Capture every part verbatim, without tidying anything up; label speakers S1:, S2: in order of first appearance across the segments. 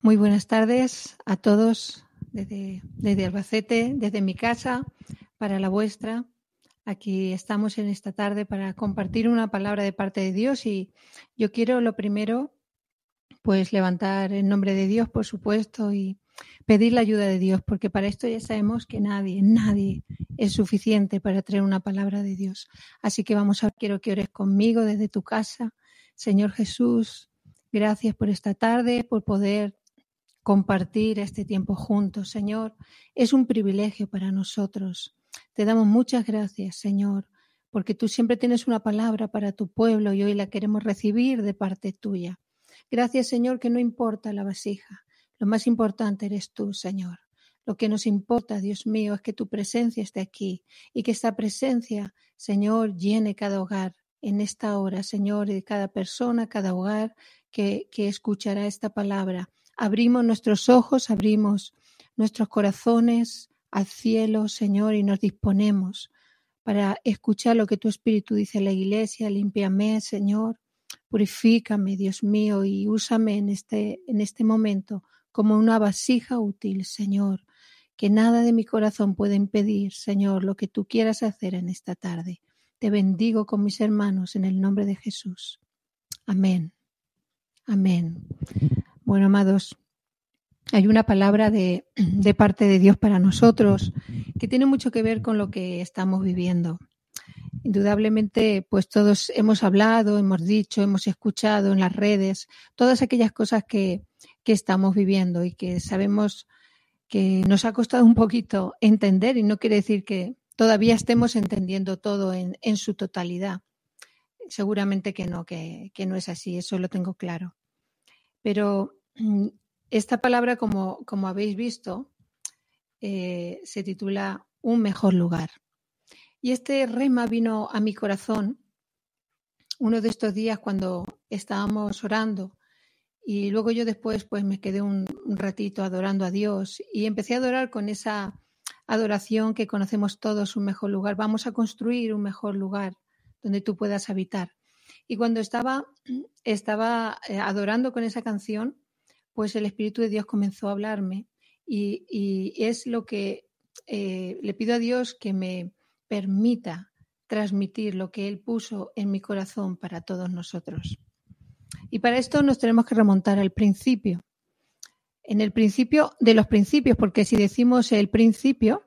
S1: Muy buenas tardes a todos desde, desde Albacete, desde mi casa para la vuestra. Aquí estamos en esta tarde para compartir una palabra de parte de Dios y yo quiero lo primero pues levantar el nombre de Dios, por supuesto, y pedir la ayuda de Dios, porque para esto ya sabemos que nadie, nadie es suficiente para traer una palabra de Dios. Así que vamos a, quiero que ores conmigo desde tu casa. Señor Jesús, gracias por esta tarde, por poder compartir este tiempo juntos, Señor. Es un privilegio para nosotros. Te damos muchas gracias, Señor, porque tú siempre tienes una palabra para tu pueblo y hoy la queremos recibir de parte tuya. Gracias, Señor, que no importa la vasija. Lo más importante eres tú, Señor. Lo que nos importa, Dios mío, es que tu presencia esté aquí y que esta presencia, Señor, llene cada hogar en esta hora, Señor, de cada persona, cada hogar que, que escuchará esta palabra. Abrimos nuestros ojos, abrimos nuestros corazones al cielo, Señor, y nos disponemos para escuchar lo que tu Espíritu dice a la iglesia. Límpiame, Señor, purifícame, Dios mío, y úsame en este, en este momento como una vasija útil, Señor, que nada de mi corazón pueda impedir, Señor, lo que tú quieras hacer en esta tarde. Te bendigo con mis hermanos en el nombre de Jesús. Amén. Amén. Bueno, amados, hay una palabra de, de parte de Dios para nosotros que tiene mucho que ver con lo que estamos viviendo. Indudablemente, pues todos hemos hablado, hemos dicho, hemos escuchado en las redes, todas aquellas cosas que, que estamos viviendo y que sabemos que nos ha costado un poquito entender, y no quiere decir que todavía estemos entendiendo todo en, en su totalidad. Seguramente que no, que, que no es así, eso lo tengo claro. Pero esta palabra, como, como habéis visto, eh, se titula Un mejor lugar. Y este rema vino a mi corazón uno de estos días cuando estábamos orando, y luego yo después pues me quedé un, un ratito adorando a Dios y empecé a adorar con esa adoración que conocemos todos, un mejor lugar. Vamos a construir un mejor lugar donde tú puedas habitar. Y cuando estaba, estaba adorando con esa canción, pues el Espíritu de Dios comenzó a hablarme y, y es lo que eh, le pido a Dios que me permita transmitir lo que Él puso en mi corazón para todos nosotros. Y para esto nos tenemos que remontar al principio. En el principio de los principios, porque si decimos el principio,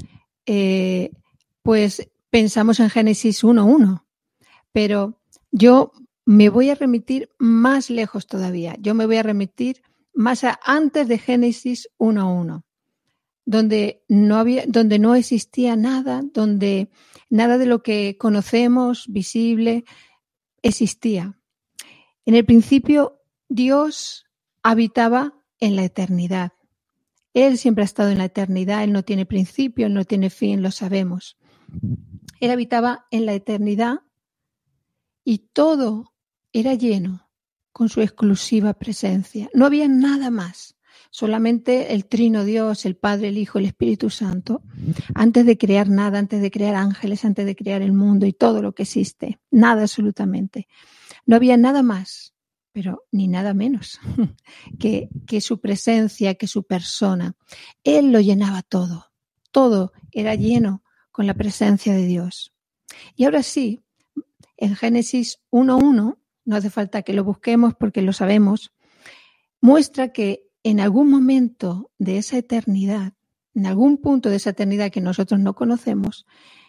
S1: eh, pues pensamos en Génesis uno uno. Pero yo me voy a remitir más lejos todavía. Yo me voy a remitir más a, antes de Génesis uno uno. Donde no había, donde no existía nada, donde nada de lo que conocemos, visible, existía. En el principio, Dios habitaba en la eternidad. Él siempre ha estado en la eternidad, Él no tiene principio, Él no tiene fin, lo sabemos. Él habitaba en la eternidad y todo era lleno con su exclusiva presencia. No había nada más. Solamente el Trino Dios, el Padre, el Hijo, el Espíritu Santo, antes de crear nada, antes de crear ángeles, antes de crear el mundo y todo lo que existe, nada absolutamente. No había nada más, pero ni nada menos que, que su presencia, que su persona. Él lo llenaba todo, todo era lleno con la presencia de Dios. Y ahora sí, en Génesis uno uno, no hace falta que lo busquemos porque lo sabemos, muestra que en algún momento de esa eternidad, en algún punto de esa eternidad que nosotros no conocemos,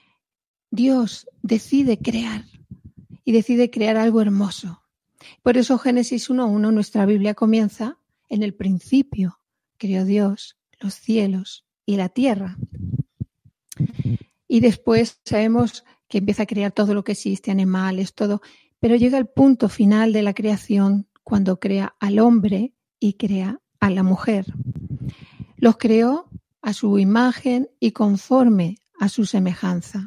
S1: Dios decide crear y decide crear algo hermoso. Por eso Génesis uno uno, nuestra Biblia comienza en el principio. Creó Dios los cielos y la tierra. Y después sabemos que empieza a crear todo lo que existe, animales, todo. Pero llega el punto final de la creación cuando crea al hombre y crea a la mujer. Los creó a su imagen y conforme a su semejanza.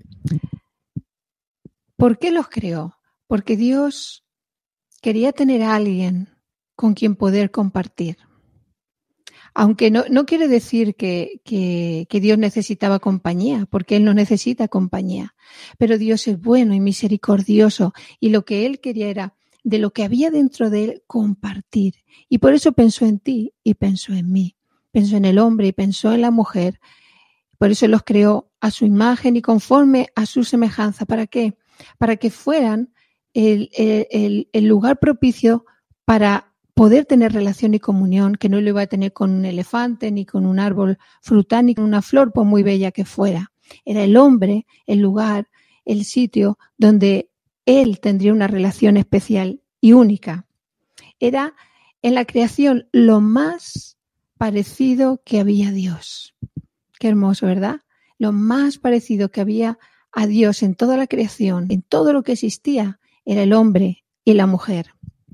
S1: ¿Por qué los creó? Porque Dios quería tener a alguien con quien poder compartir. Aunque no, no quiere decir que, que, que Dios necesitaba compañía, porque Él no necesita compañía. Pero Dios es bueno y misericordioso, y lo que Él quería era de lo que había dentro de él, compartir. Y por eso pensó en ti y pensó en mí. Pensó en el hombre y pensó en la mujer. Por eso los creó a su imagen y conforme a su semejanza. ¿Para qué? Para que fueran el, el, el lugar propicio para poder tener relación y comunión, que no lo iba a tener con un elefante, ni con un árbol frutal, ni con una flor, por muy bella que fuera. Era el hombre, el lugar, el sitio donde él tendría una relación especial y única. Era en la creación lo más parecido que había a Dios. Qué hermoso, ¿verdad? Lo más parecido que había a Dios en toda la creación, en todo lo que existía, era el hombre y la mujer.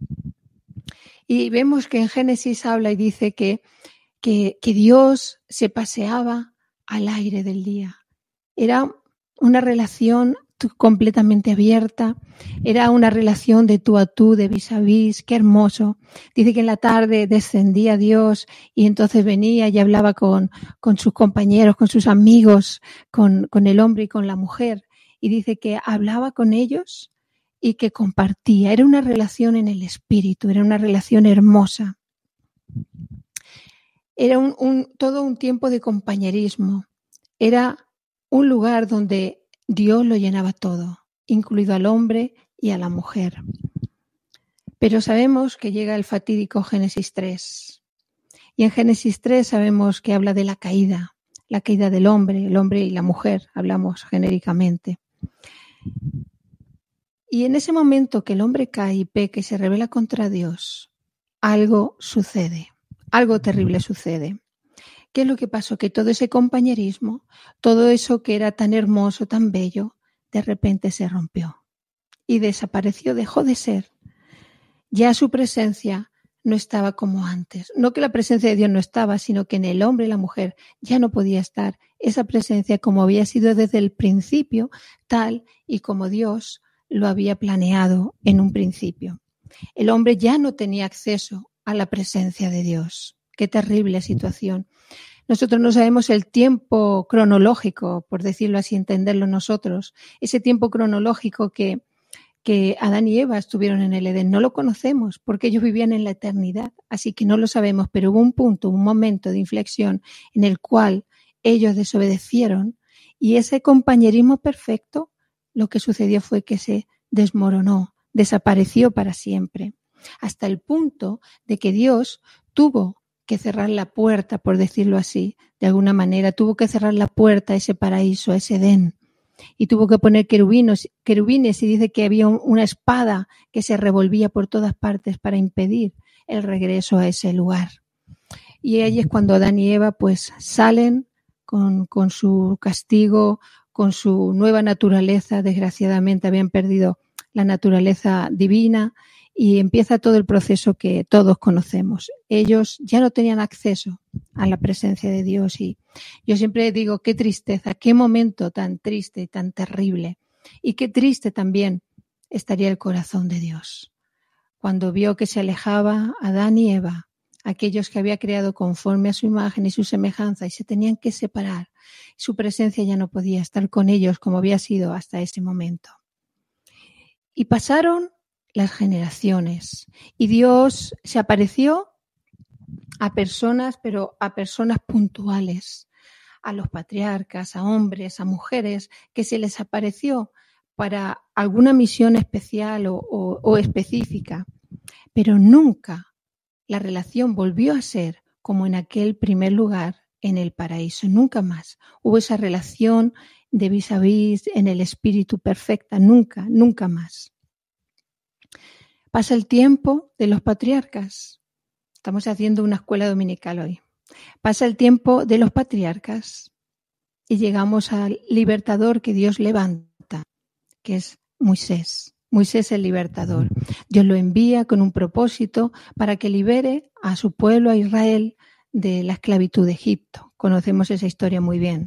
S1: Y vemos que en Génesis habla y dice que, que, que Dios se paseaba al aire del día. Era una relación completamente abierta, era una relación de tú a tú, de vis a vis, qué hermoso. Dice que en la tarde descendía Dios y entonces venía y hablaba con, con sus compañeros, con sus amigos, con, con el hombre y con la mujer. Y dice que hablaba con ellos y que compartía. Era una relación en el espíritu, era una relación hermosa. Era un, un, todo un tiempo de compañerismo. Era un lugar donde Dios lo llenaba todo, incluido al hombre y a la mujer. Pero sabemos que llega el fatídico Génesis tres. Y en Génesis tres sabemos que habla de la caída, la caída del hombre, el hombre y la mujer, hablamos genéricamente. Y en ese momento que el hombre cae y peca y se rebela contra Dios, algo sucede, algo terrible sucede. ¿Qué es lo que pasó? Que todo ese compañerismo, todo eso que era tan hermoso, tan bello, de repente se rompió y desapareció, dejó de ser. Ya su presencia no estaba como antes. No que la presencia de Dios no estaba, sino que en el hombre y la mujer ya no podía estar esa presencia como había sido desde el principio, tal y como Dios lo había planeado en un principio. El hombre ya no tenía acceso a la presencia de Dios. Qué terrible situación. Nosotros no sabemos el tiempo cronológico, por decirlo así, entenderlo nosotros. Ese tiempo cronológico que, que Adán y Eva estuvieron en el Edén, no lo conocemos porque ellos vivían en la eternidad, así que no lo sabemos, pero hubo un punto, un momento de inflexión en el cual ellos desobedecieron y ese compañerismo perfecto, lo que sucedió fue que se desmoronó, desapareció para siempre, hasta el punto de que Dios tuvo que cerrar la puerta, por decirlo así, de alguna manera, tuvo que cerrar la puerta a ese paraíso, a ese Edén, y tuvo que poner querubines, querubines y dice que había una espada que se revolvía por todas partes para impedir el regreso a ese lugar. Y ahí es cuando Adán y Eva pues salen con, con su castigo, con su nueva naturaleza, desgraciadamente habían perdido la naturaleza divina, y empieza todo el proceso que todos conocemos. Ellos ya no tenían acceso a la presencia de Dios y yo siempre digo qué tristeza, qué momento tan triste y tan terrible. Y qué triste también estaría el corazón de Dios cuando vio que se alejaba Adán y Eva, aquellos que había creado conforme a su imagen y su semejanza, y se tenían que separar. Su presencia ya no podía estar con ellos como había sido hasta ese momento. Y pasaron las generaciones y Dios se apareció a personas, pero a personas puntuales, a los patriarcas, a hombres, a mujeres, que se les apareció para alguna misión especial o, o, o específica, pero nunca la relación volvió a ser como en aquel primer lugar en el paraíso, nunca más hubo esa relación de vis a vis en el espíritu perfecta, nunca, nunca más. Pasa el tiempo de los patriarcas. Estamos haciendo una escuela dominical hoy. Pasa el tiempo de los patriarcas y llegamos al libertador que Dios levanta, que es Moisés. Moisés el libertador. Dios lo envía con un propósito para que libere a su pueblo, a Israel, de la esclavitud de Egipto. Conocemos esa historia muy bien.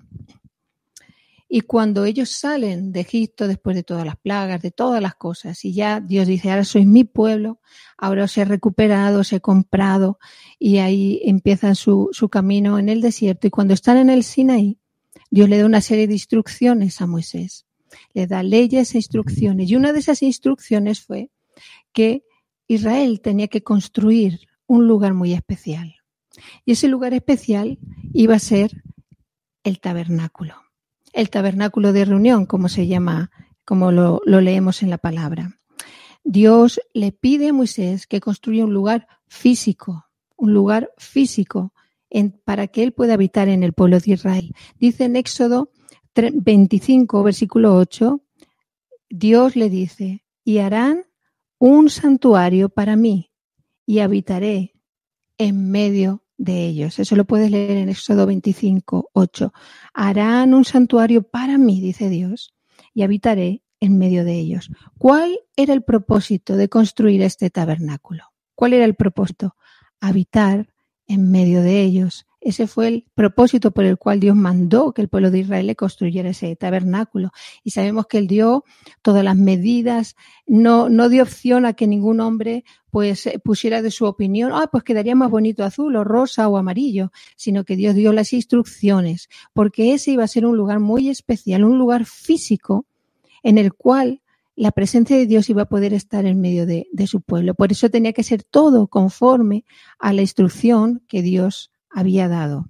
S1: Y cuando ellos salen de Egipto, después de todas las plagas, de todas las cosas, y ya Dios dice, ahora sois mi pueblo, ahora os he recuperado, os he comprado, y ahí empiezan su, su camino en el desierto. Y cuando están en el Sinaí, Dios le da una serie de instrucciones a Moisés. Le da leyes e instrucciones. Y una de esas instrucciones fue que Israel tenía que construir un lugar muy especial. Y ese lugar especial iba a ser el tabernáculo. El tabernáculo de reunión, como se llama, como lo, lo leemos en la palabra. Dios le pide a Moisés que construya un lugar físico, un lugar físico en, para que él pueda habitar en el pueblo de Israel. Dice en Éxodo veinticinco, versículo ocho, Dios le dice, y harán un santuario para mí y habitaré en medio de ellos. Eso lo puedes leer en Éxodo veinticinco, ocho. Harán un santuario para mí, dice Dios, y habitaré en medio de ellos. ¿Cuál era el propósito de construir este tabernáculo? ¿Cuál era el propósito? Habitar en medio de ellos. Ese fue el propósito por el cual Dios mandó que el pueblo de Israel le construyera ese tabernáculo. Y sabemos que Él dio todas las medidas, no, no dio opción a que ningún hombre pues pusiera de su opinión, ah, pues quedaría más bonito azul o rosa o amarillo, sino que Dios dio las instrucciones, porque ese iba a ser un lugar muy especial, un lugar físico en el cual la presencia de Dios iba a poder estar en medio de, de su pueblo. Por eso tenía que ser todo conforme a la instrucción que Dios había dado.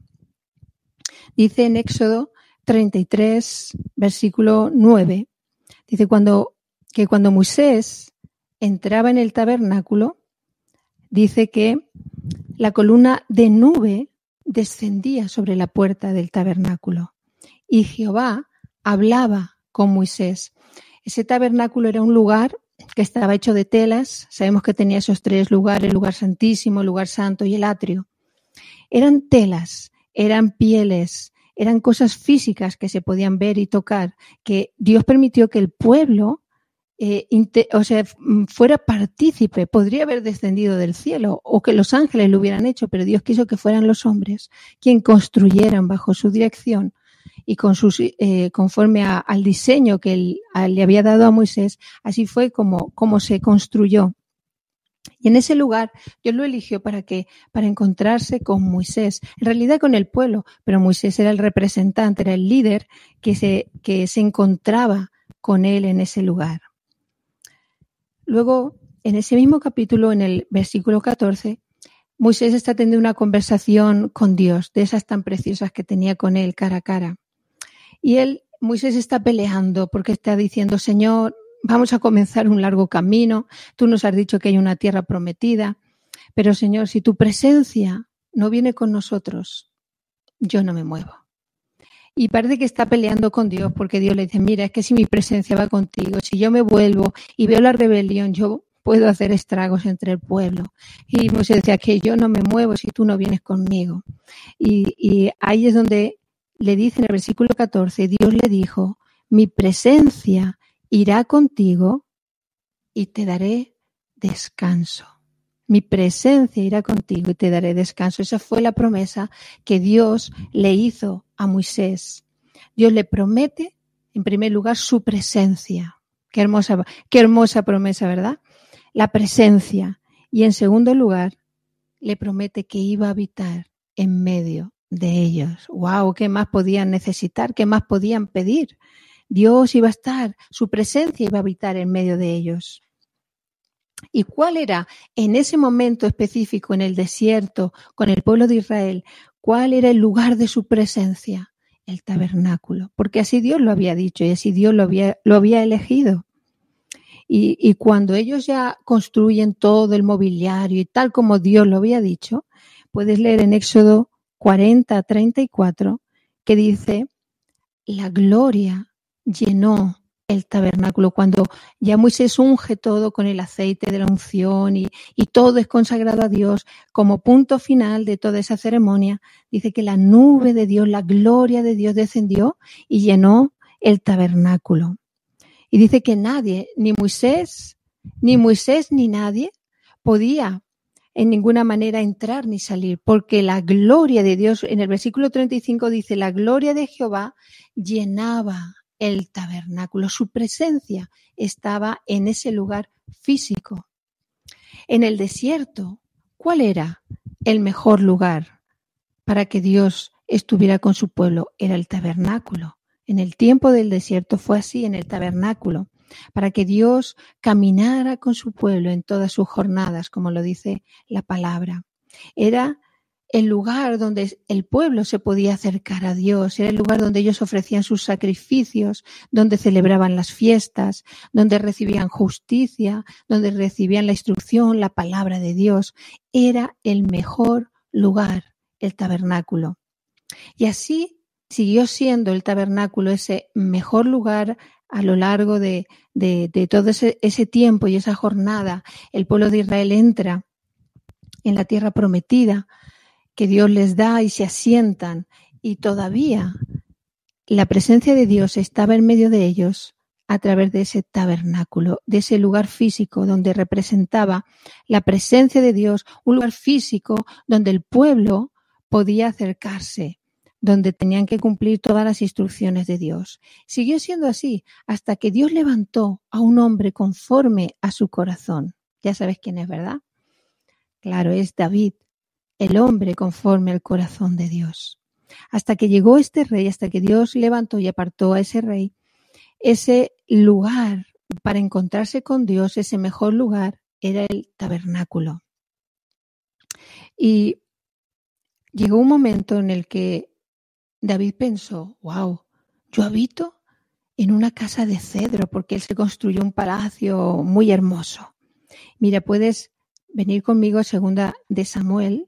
S1: Dice en Éxodo treinta y tres, versículo nueve, dice cuando, que cuando Moisés entraba en el tabernáculo, dice que la columna de nube descendía sobre la puerta del tabernáculo y Jehová hablaba con Moisés. Ese tabernáculo era un lugar que estaba hecho de telas. Sabemos que tenía esos tres lugares, el lugar santísimo, el lugar santo y el atrio. Eran telas, eran pieles, eran cosas físicas que se podían ver y tocar, que Dios permitió que el pueblo eh, inte- o sea, fuera partícipe. Podría haber descendido del cielo o que los ángeles lo hubieran hecho, pero Dios quiso que fueran los hombres quien construyeran bajo su dirección y con sus, eh, conforme a, al diseño que él, a, le había dado a Moisés. Así fue como, como se construyó. Y en ese lugar Dios lo eligió para que, para encontrarse con Moisés, en realidad con el pueblo, pero Moisés era el representante, era el líder que se, que se encontraba con él en ese lugar. Luego, en ese mismo capítulo, en el versículo catorce, Moisés está teniendo una conversación con Dios, de esas tan preciosas que tenía con él cara a cara. Y él, Moisés está peleando porque está diciendo, Señor, vamos a comenzar un largo camino. Tú nos has dicho que hay una tierra prometida, pero Señor, si tu presencia no viene con nosotros, yo no me muevo. Y parece que está peleando con Dios porque Dios le dice, mira, es que si mi presencia va contigo, si yo me vuelvo y veo la rebelión, yo puedo hacer estragos entre el pueblo. Y Moisés decía que yo no me muevo si tú no vienes conmigo. Y, y ahí es donde le dice en el versículo catorce, Dios le dijo, mi presencia irá contigo y te daré descanso. Mi presencia irá contigo y te daré descanso. Esa fue la promesa que Dios le hizo a Moisés. Dios le promete, en primer lugar, su presencia. Qué hermosa, qué hermosa promesa, ¿verdad? La presencia. Y en segundo lugar, le promete que iba a habitar en medio de ellos. ¡Wow! ¿Qué más podían necesitar? ¿Qué más podían pedir? Dios iba a estar, su presencia iba a habitar en medio de ellos. ¿Y cuál era en ese momento específico en el desierto con el pueblo de Israel? ¿Cuál era el lugar de su presencia? El tabernáculo, porque así Dios lo había dicho y así Dios lo había, lo había elegido. Y, y cuando ellos ya construyen todo el mobiliario y tal como Dios lo había dicho, puedes leer en Éxodo cuarenta, treinta y cuatro, que dice, la gloria llenó el tabernáculo. Cuando ya Moisés unge todo con el aceite de la unción y, y todo es consagrado a Dios, como punto final de toda esa ceremonia, dice que la nube de Dios, la gloria de Dios descendió y llenó el tabernáculo. Y dice que nadie, ni Moisés, ni Moisés ni nadie podía en ninguna manera entrar ni salir, porque la gloria de Dios, en el versículo treinta y cinco dice, la gloria de Jehová llenaba el tabernáculo. Su presencia estaba en ese lugar físico. En el desierto, ¿cuál era el mejor lugar para que Dios estuviera con su pueblo? Era el tabernáculo. En el tiempo del desierto fue así, en el tabernáculo. para que Dios caminara con su pueblo en todas sus jornadas, como lo dice la palabra. Era el lugar donde el pueblo se podía acercar a Dios, era el lugar donde ellos ofrecían sus sacrificios, donde celebraban las fiestas, donde recibían justicia, donde recibían la instrucción, la palabra de Dios. Era el mejor lugar, el tabernáculo. Y así siguió siendo el tabernáculo ese mejor lugar a lo largo de, de, de todo ese, ese tiempo y esa jornada. El pueblo de Israel entra en la tierra prometida que Dios les da y se asientan, y todavía la presencia de Dios estaba en medio de ellos a través de ese tabernáculo, de ese lugar físico donde representaba la presencia de Dios, un lugar físico donde el pueblo podía acercarse, donde tenían que cumplir todas las instrucciones de Dios. Siguió siendo así hasta que Dios levantó a un hombre conforme a su corazón. Ya sabes quién es, ¿verdad? Claro, es David, el hombre conforme al corazón de Dios. Hasta que llegó este rey, hasta que Dios levantó y apartó a ese rey, ese lugar para encontrarse con Dios, ese mejor lugar, era el tabernáculo. Y llegó un momento en el que David pensó, wow, yo habito en una casa de cedro, porque él se construyó un palacio muy hermoso. Mira, puedes venir conmigo a segunda de Samuel,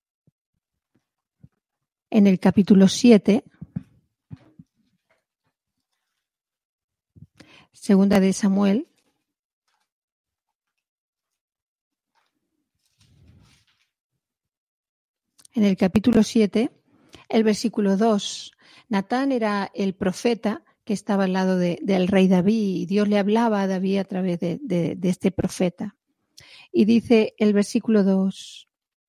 S1: en el capítulo siete, segunda de Samuel, en el capítulo siete, el versículo dos. Natán era el profeta que estaba al lado de, del rey David, y Dios le hablaba a David a través de, de, de este profeta. Y dice el versículo dos,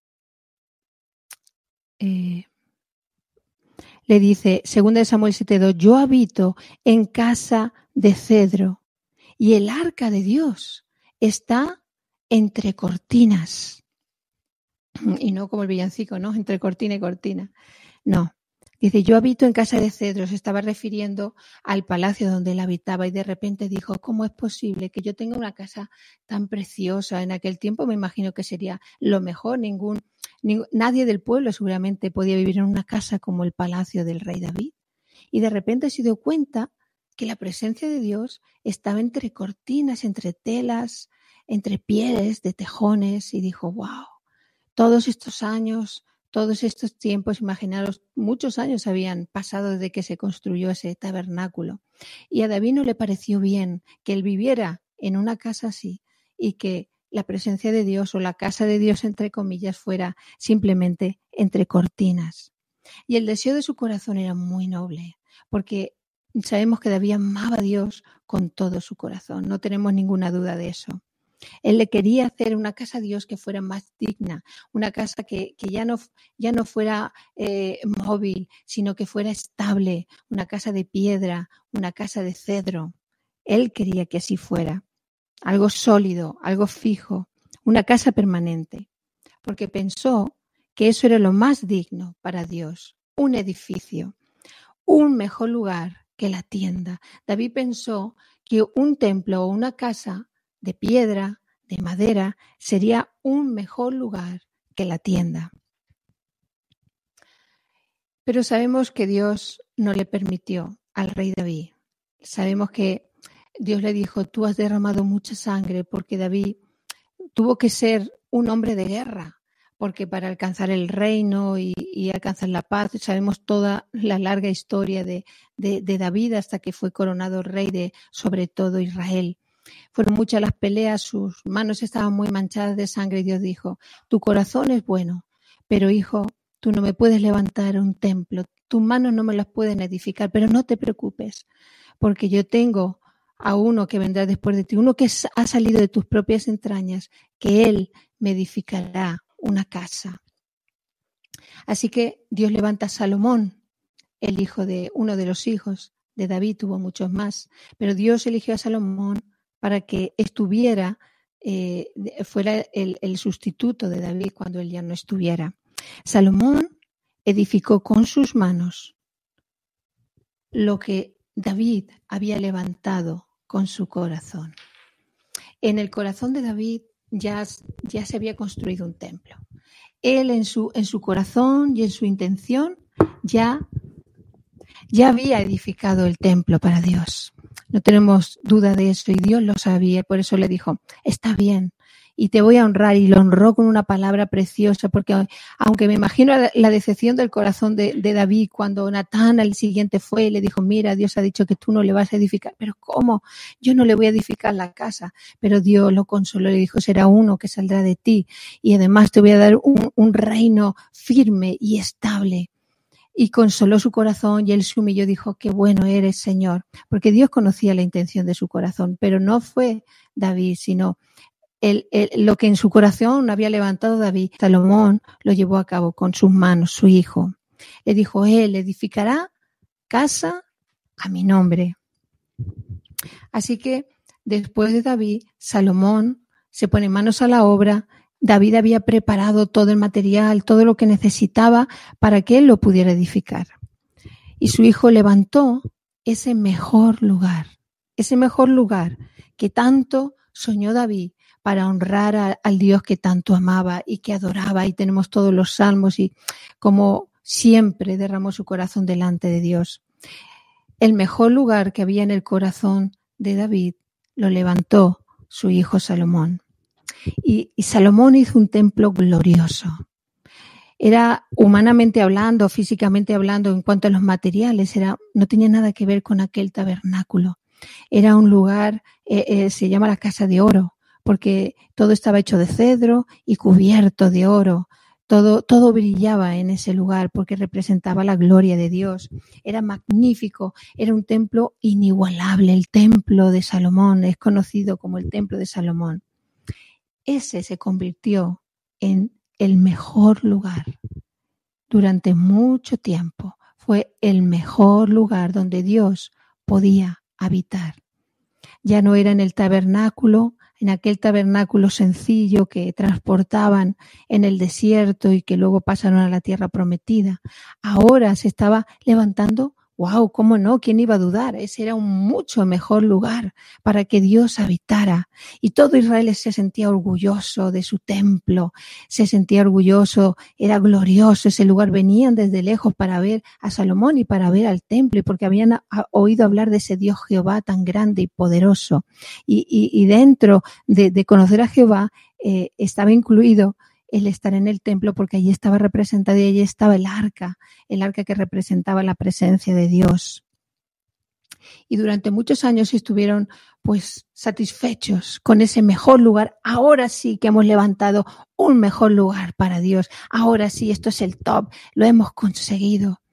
S1: eh, le dice, segunda de Samuel siete dos, yo habito en casa de cedro y el arca de Dios está entre cortinas. Y no como el villancico, ¿no? Entre cortina y cortina. No. Dice, yo habito en casa de cedro. Se estaba refiriendo al palacio donde él habitaba, y de repente dijo, ¿cómo es posible que yo tenga una casa tan preciosa? En aquel tiempo me imagino que sería lo mejor. Ningún, ningún nadie del pueblo seguramente podía vivir en una casa como el palacio del rey David. Y de repente se dio cuenta que la presencia de Dios estaba entre cortinas, entre telas, entre pieles de tejones, y dijo, wow, todos estos años, todos estos tiempos, imaginaros, muchos años habían pasado desde que se construyó ese tabernáculo. Y a David no le pareció bien que él viviera en una casa así y que la presencia de Dios, o la casa de Dios, entre comillas, fuera simplemente entre cortinas. Y el deseo de su corazón era muy noble, porque sabemos que David amaba a Dios con todo su corazón, no tenemos ninguna duda de eso. Él le quería hacer una casa a Dios que fuera más digna, una casa que, que ya, no, ya no fuera eh, móvil, sino que fuera estable, una casa de piedra, una casa de cedro. Él quería que así fuera, algo sólido, algo fijo, una casa permanente, porque pensó que eso era lo más digno para Dios, un edificio, un mejor lugar que la tienda. David pensó que un templo o una casa de piedra, de madera, sería un mejor lugar que la tienda. Pero sabemos que Dios no le permitió al rey David. Sabemos que Dios le dijo, tú has derramado mucha sangre, porque David tuvo que ser un hombre de guerra, porque para alcanzar el reino y, y alcanzar la paz, sabemos toda la larga historia de, de, de David hasta que fue coronado rey de sobre todo Israel. Fueron muchas las peleas, sus manos estaban muy manchadas de sangre, y Dios dijo, tu corazón es bueno, pero hijo, tú no me puedes levantar un templo, tus manos no me las pueden edificar, pero no te preocupes, porque yo tengo a uno que vendrá después de ti, uno que ha salido de tus propias entrañas, que él me edificará una casa. Así que Dios levanta a Salomón, el hijo de uno de los hijos de David, tuvo muchos más, pero Dios eligió a Salomón para que estuviera, eh, fuera el, el sustituto de David cuando él ya no estuviera. Salomón edificó con sus manos lo que David había levantado con su corazón. En el corazón de David ya, ya se había construido un templo. Él en su, en su corazón y en su intención ya, ya había edificado el templo para Dios. No tenemos duda de eso y Dios lo sabía. Por eso le dijo, está bien y te voy a honrar, y lo honró con una palabra preciosa, porque aunque me imagino la decepción del corazón de, de David cuando Natán al siguiente fue y le dijo, mira, Dios ha dicho que tú no le vas a edificar. Pero ¿cómo? Yo no le voy a edificar la casa. Pero Dios lo consoló y le dijo, será uno que saldrá de ti y además te voy a dar un, un reino firme y estable. Y consoló su corazón y él se humilló y dijo, qué bueno eres, Señor, porque Dios conocía la intención de su corazón, pero no fue David, sino el, el, lo que en su corazón había levantado David. Salomón lo llevó a cabo con sus manos, su hijo. Le dijo, él edificará casa a mi nombre. Así que después de David, Salomón se pone manos a la obra. David había preparado todo el material, todo lo que necesitaba para que él lo pudiera edificar. Y su hijo levantó ese mejor lugar, ese mejor lugar que tanto soñó David para honrar a, al Dios que tanto amaba y que adoraba. Y tenemos todos los salmos y como siempre derramó su corazón delante de Dios. El mejor lugar que había en el corazón de David lo levantó su hijo Salomón. Y, y Salomón hizo un templo glorioso. Era humanamente hablando, físicamente hablando, en cuanto a los materiales, era, no tenía nada que ver con aquel tabernáculo. Era un lugar, eh, eh, se llama la casa de oro, porque todo estaba hecho de cedro y cubierto de oro. Todo, todo brillaba en ese lugar porque representaba la gloria de Dios. Era magnífico, era un templo inigualable. El templo de Salomón es conocido como el templo de Salomón. Ese se convirtió en el mejor lugar. Durante mucho tiempo fue el mejor lugar donde Dios podía habitar. Ya no era en el tabernáculo, en aquel tabernáculo sencillo que transportaban en el desierto y que luego pasaron a la tierra prometida. Ahora se estaba levantando. ¡Wow! ¿Cómo no? ¿Quién iba a dudar? Ese era un mucho mejor lugar para que Dios habitara. Y todo Israel se sentía orgulloso de su templo, se sentía orgulloso, era glorioso ese lugar. Venían desde lejos para ver a Salomón y para ver al templo, y porque habían oído hablar de ese Dios Jehová tan grande y poderoso. Y, y, y dentro de, de conocer a Jehová eh, estaba incluido el estar en el templo, porque allí estaba representado y allí estaba el arca, el arca que representaba la presencia de Dios. Y durante muchos años estuvieron pues satisfechos con ese mejor lugar. Ahora sí que hemos levantado un mejor lugar para Dios. Ahora sí, esto es el top, lo hemos conseguido.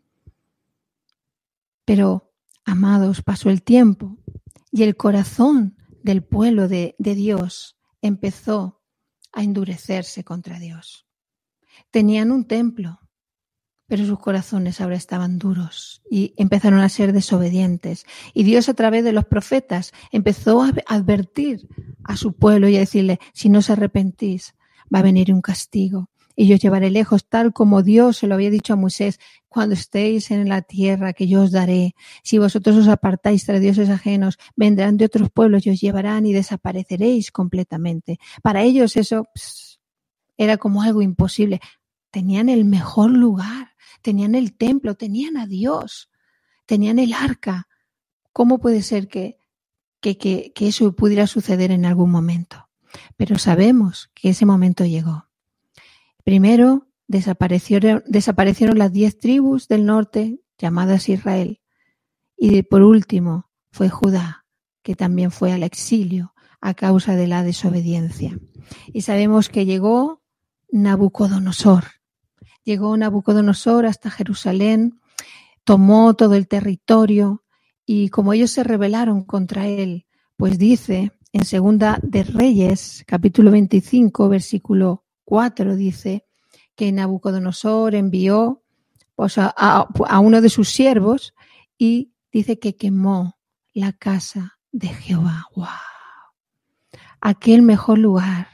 S1: Pero, amados, pasó el tiempo y el corazón del pueblo de, de Dios empezó a endurecerse contra Dios. Tenían un templo, pero sus corazones ahora estaban duros y empezaron a ser desobedientes. Y Dios, a través de los profetas, empezó a advertir a su pueblo y a decirle, si no os arrepentís, va a venir un castigo y yo os llevaré lejos, tal como Dios se lo había dicho a Moisés, cuando estéis en la tierra que yo os daré. Si vosotros os apartáis tras dioses ajenos, vendrán de otros pueblos y os llevarán y desapareceréis completamente. Para ellos eso pss, era como algo imposible. Tenían el mejor lugar, tenían el templo, tenían a Dios, tenían el arca. ¿Cómo puede ser que, que, que, que eso pudiera suceder en algún momento? Pero sabemos que ese momento llegó. Primero, desaparecieron, desaparecieron las diez tribus del norte, llamadas Israel. Y por último, fue Judá, que también fue al exilio a causa de la desobediencia. Y sabemos que llegó Nabucodonosor. Llegó Nabucodonosor hasta Jerusalén, tomó todo el territorio y como ellos se rebelaron contra él, pues dice en Segunda de Reyes, capítulo veinticinco, versículo cuatro, dice que Nabucodonosor envió pues, a, a, a uno de sus siervos y dice que quemó la casa de Jehová. ¡Wow! Aquel mejor lugar,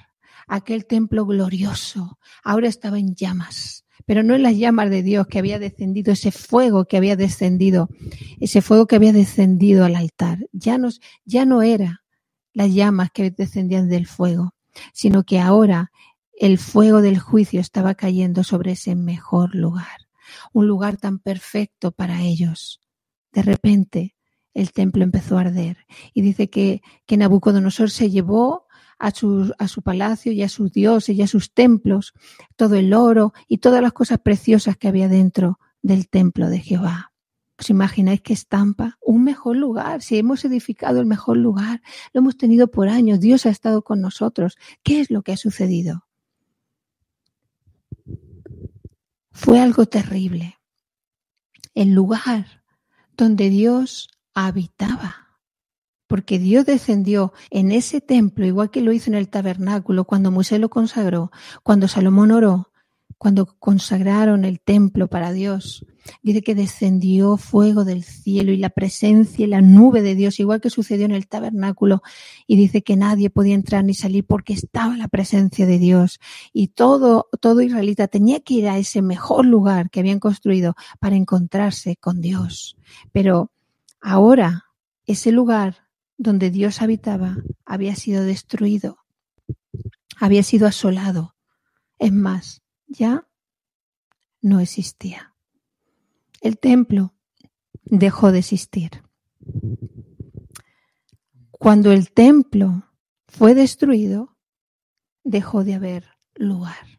S1: aquel templo glorioso, ahora estaba en llamas. Pero no en las llamas de Dios que había descendido, ese fuego que había descendido, ese fuego que había descendido al altar. Ya no, ya no era las llamas que descendían del fuego, sino que ahora el fuego del juicio estaba cayendo sobre ese mejor lugar, un lugar tan perfecto para ellos. De repente el templo empezó a arder y dice que, que Nabucodonosor se llevó a su, a su palacio y a sus dioses y a sus templos todo el oro y todas las cosas preciosas que había dentro del templo de Jehová. ¿Os imagináis qué estampa? Un mejor lugar. Si hemos edificado el mejor lugar, lo hemos tenido por años, Dios ha estado con nosotros. ¿Qué es lo que ha sucedido? Fue algo terrible. El lugar donde Dios habitaba. Porque Dios descendió en ese templo, igual que lo hizo en el tabernáculo, cuando Moisés lo consagró, cuando Salomón oró, cuando consagraron el templo para Dios. Dice que descendió fuego del cielo y la presencia y la nube de Dios, igual que sucedió en el tabernáculo. Y dice que nadie podía entrar ni salir porque estaba la presencia de Dios. Y todo, todo israelita tenía que ir a ese mejor lugar que habían construido para encontrarse con Dios. Pero ahora ese lugar donde Dios habitaba había sido destruido, había sido asolado. Es más, ya no existía. El templo dejó de existir. Cuando el templo fue destruido, dejó de haber lugar.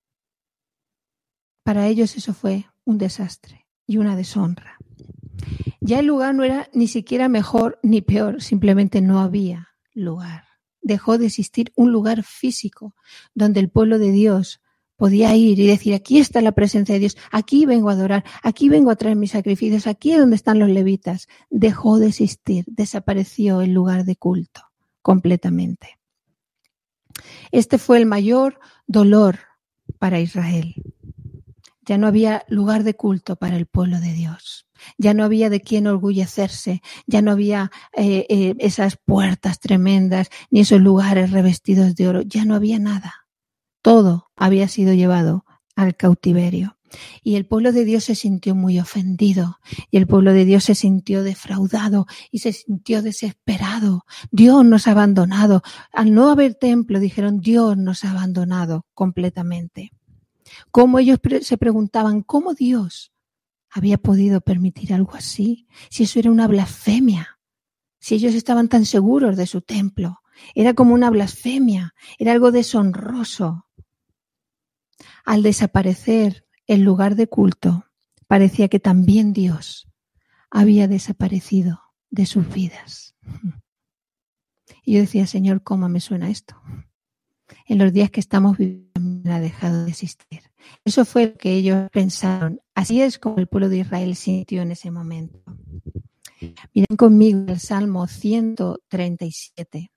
S1: Para ellos eso fue un desastre y una deshonra. Ya el lugar no era ni siquiera mejor ni peor, simplemente no había lugar. Dejó de existir un lugar físico donde el pueblo de Dios podía ir y decir, aquí está la presencia de Dios, aquí vengo a adorar, aquí vengo a traer mis sacrificios, aquí es donde están los levitas. Dejó de existir, desapareció el lugar de culto completamente. Este fue el mayor dolor para Israel. Ya no había lugar de culto para el pueblo de Dios. Ya no había de quién orgullecerse. Ya no había eh, eh, esas puertas tremendas ni esos lugares revestidos de oro. Ya no había nada. Todo había sido llevado al cautiverio. Y el pueblo de Dios se sintió muy ofendido. Y el pueblo de Dios se sintió defraudado y se sintió desesperado. Dios nos ha abandonado. Al no haber templo, dijeron, Dios nos ha abandonado completamente. Cómo ellos se preguntaban, ¿cómo Dios había podido permitir algo así? Si eso era una blasfemia, si ellos estaban tan seguros de su templo, era como una blasfemia, era algo deshonroso. Al desaparecer el lugar de culto, parecía que también Dios había desaparecido de sus vidas. Y yo decía, Señor, ¿cómo me suena esto? En los días que estamos viviendo ha dejado de existir. Eso fue lo que ellos pensaron. Así es como el pueblo de Israel sintió en ese momento. Miren conmigo el Salmo ciento treinta y siete.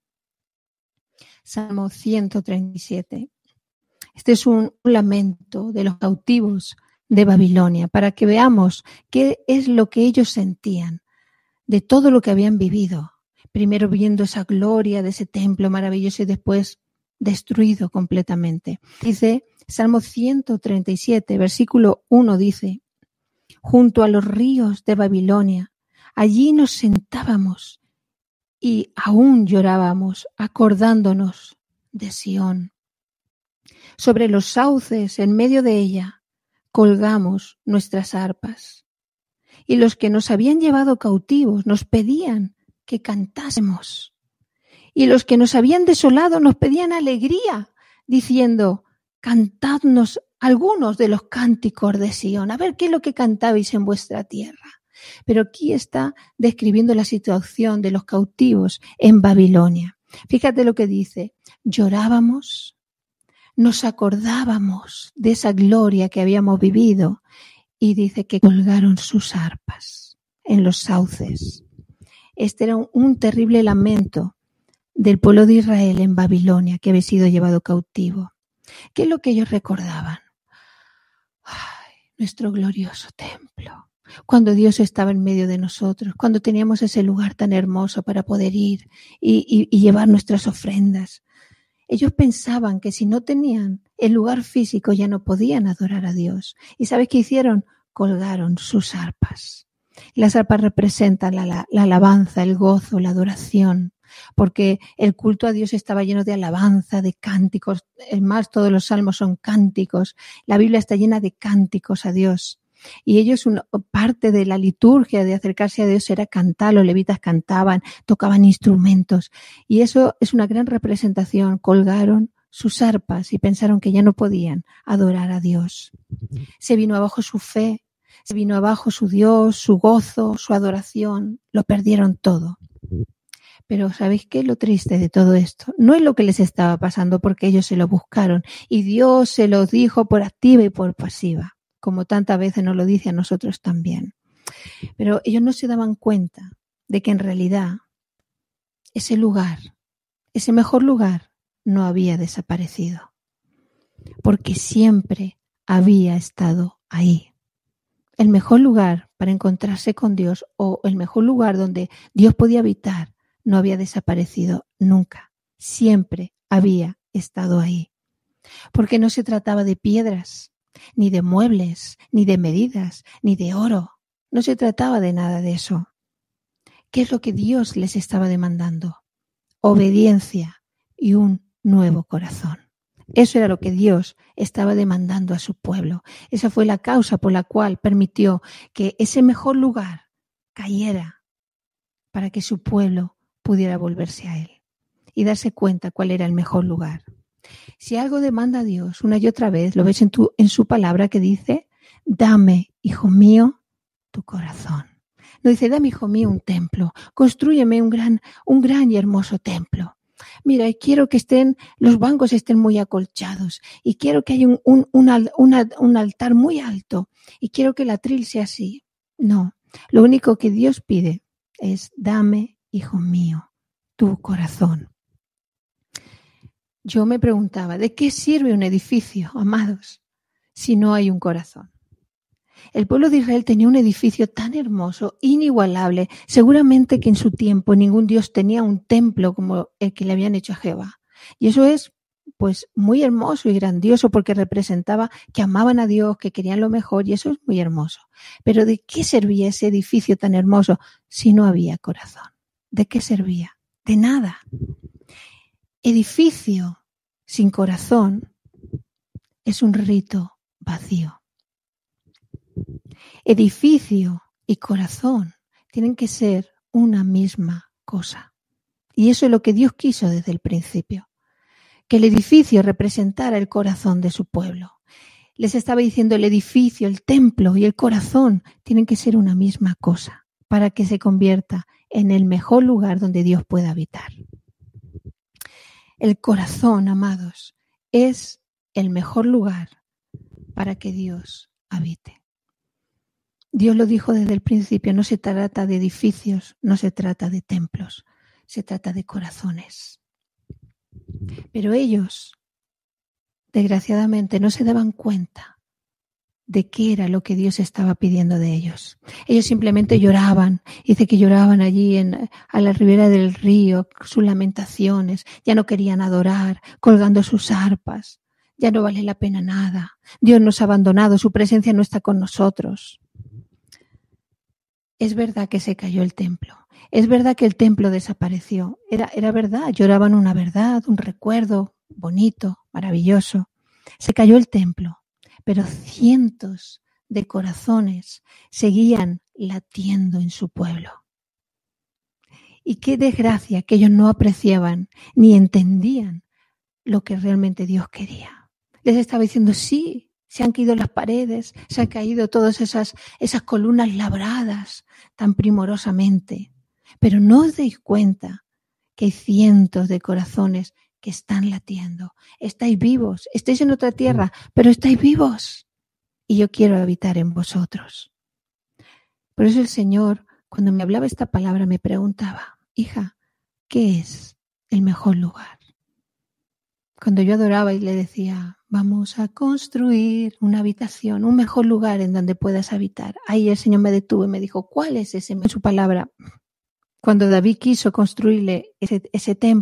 S1: Salmo ciento treinta y siete. Este es un lamento de los cautivos de Babilonia, para que veamos qué es lo que ellos sentían de todo lo que habían vivido. Primero viendo esa gloria de ese templo maravilloso y después destruido completamente. Dice Salmo ciento treinta y siete, versículo uno, dice, junto a los ríos de Babilonia, allí nos sentábamos y aún llorábamos, acordándonos de Sión. Sobre los sauces, en medio de ella, colgamos nuestras arpas. Y los que nos habían llevado cautivos nos pedían que cantásemos. Y los que nos habían desolado nos pedían alegría, diciendo, cantadnos algunos de los cánticos de Sión. A ver qué es lo que cantabais en vuestra tierra. Pero aquí está describiendo la situación de los cautivos en Babilonia. Fíjate lo que dice. Llorábamos, nos acordábamos de esa gloria que habíamos vivido y dice que colgaron sus arpas en los sauces. Este era un, un terrible lamento del pueblo de Israel en Babilonia que había sido llevado cautivo. ¿Qué es lo que ellos recordaban? Ay, nuestro glorioso templo. Cuando Dios estaba en medio de nosotros, cuando teníamos ese lugar tan hermoso para poder ir y, y, y llevar nuestras ofrendas. Ellos pensaban que si no tenían el lugar físico ya no podían adorar a Dios. ¿Y sabes qué hicieron? Colgaron sus arpas. Y las arpas representan la, la, la alabanza, el gozo, la adoración, porque el culto a Dios estaba lleno de alabanza, de cánticos. Es más, todos los salmos son cánticos. La Biblia está llena de cánticos a Dios. Y ellos, una parte de la liturgia de acercarse a Dios era cantar. Los levitas cantaban, tocaban instrumentos. Y eso es una gran representación. Colgaron sus arpas y pensaron que ya no podían adorar a Dios. Se vino abajo su fe, se vino abajo su Dios, su gozo, su adoración. Lo perdieron todo. Pero ¿sabéis qué es lo triste de todo esto? No es lo que les estaba pasando porque ellos se lo buscaron y Dios se lo dijo por activa y por pasiva, como tantas veces nos lo dice a nosotros también. Pero ellos no se daban cuenta de que en realidad ese lugar, ese mejor lugar, no había desaparecido, porque siempre había estado ahí. El mejor lugar para encontrarse con Dios o el mejor lugar donde Dios podía habitar no había desaparecido nunca. Siempre había estado ahí. Porque no se trataba de piedras, ni de muebles, ni de medidas, ni de oro. No se trataba de nada de eso. ¿Qué es lo que Dios les estaba demandando? Obediencia y un nuevo corazón. Eso era lo que Dios estaba demandando a su pueblo. Esa fue la causa por la cual permitió que ese mejor lugar cayera para que su pueblo pudiera volverse a Él y darse cuenta cuál era el mejor lugar. Si algo demanda a Dios una y otra vez, lo ves en, tu, en su palabra que dice, dame, hijo mío, tu corazón. No dice, dame, hijo mío, un templo, constrúyeme un gran, un gran y hermoso templo. Mira, y quiero que estén, los bancos estén muy acolchados y quiero que haya un, un, un, una, un altar muy alto y quiero que el atril sea así. No, lo único que Dios pide es dame, hijo mío, tu corazón. Yo me preguntaba, ¿de qué sirve un edificio, amados, si no hay un corazón? El pueblo de Israel tenía un edificio tan hermoso, inigualable. Seguramente que en su tiempo ningún Dios tenía un templo como el que le habían hecho a Jehová. Y eso es pues muy hermoso y grandioso porque representaba que amaban a Dios, que querían lo mejor y eso es muy hermoso. Pero ¿de qué servía ese edificio tan hermoso si no había corazón? ¿De qué servía? De nada. Edificio sin corazón es un rito vacío. Edificio y corazón tienen que ser una misma cosa. Y eso es lo que Dios quiso desde el principio. Que el edificio representara el corazón de su pueblo. Les estaba diciendo el edificio, el templo y el corazón tienen que ser una misma cosa para que se convierta en el mejor lugar donde Dios pueda habitar. El corazón, amados, es el mejor lugar para que Dios habite. Dios lo dijo desde el principio, no se trata de edificios, no se trata de templos, se trata de corazones. Pero ellos, desgraciadamente, no se daban cuenta de qué era lo que Dios estaba pidiendo de ellos. Ellos simplemente lloraban, dice que lloraban allí en, a la ribera del río, sus lamentaciones, ya no querían adorar, colgando sus arpas, ya no vale la pena nada, Dios nos ha abandonado, su presencia no está con nosotros. Es verdad que se cayó el templo, es verdad que el templo desapareció, era, era verdad, lloraban una verdad, un recuerdo bonito, maravilloso. Se cayó el templo, pero cientos de corazones seguían latiendo en su pueblo. Y qué desgracia que ellos no apreciaban ni entendían lo que realmente Dios quería. Les estaba diciendo, sí, se han caído las paredes, se han caído todas esas, esas columnas labradas tan primorosamente. Pero no os deis cuenta que hay cientos de corazones que están latiendo. Estáis vivos, estáis en otra tierra, pero estáis vivos. Y yo quiero habitar en vosotros. Por eso el Señor, cuando me hablaba esta palabra, me preguntaba, hija, ¿qué es el mejor lugar? Cuando yo adoraba y le decía, vamos a construir una habitación, un mejor lugar en donde puedas habitar. Ahí el Señor me detuvo y me dijo, ¿cuál es ese? En su palabra, cuando David quiso construirle ese, ese templo,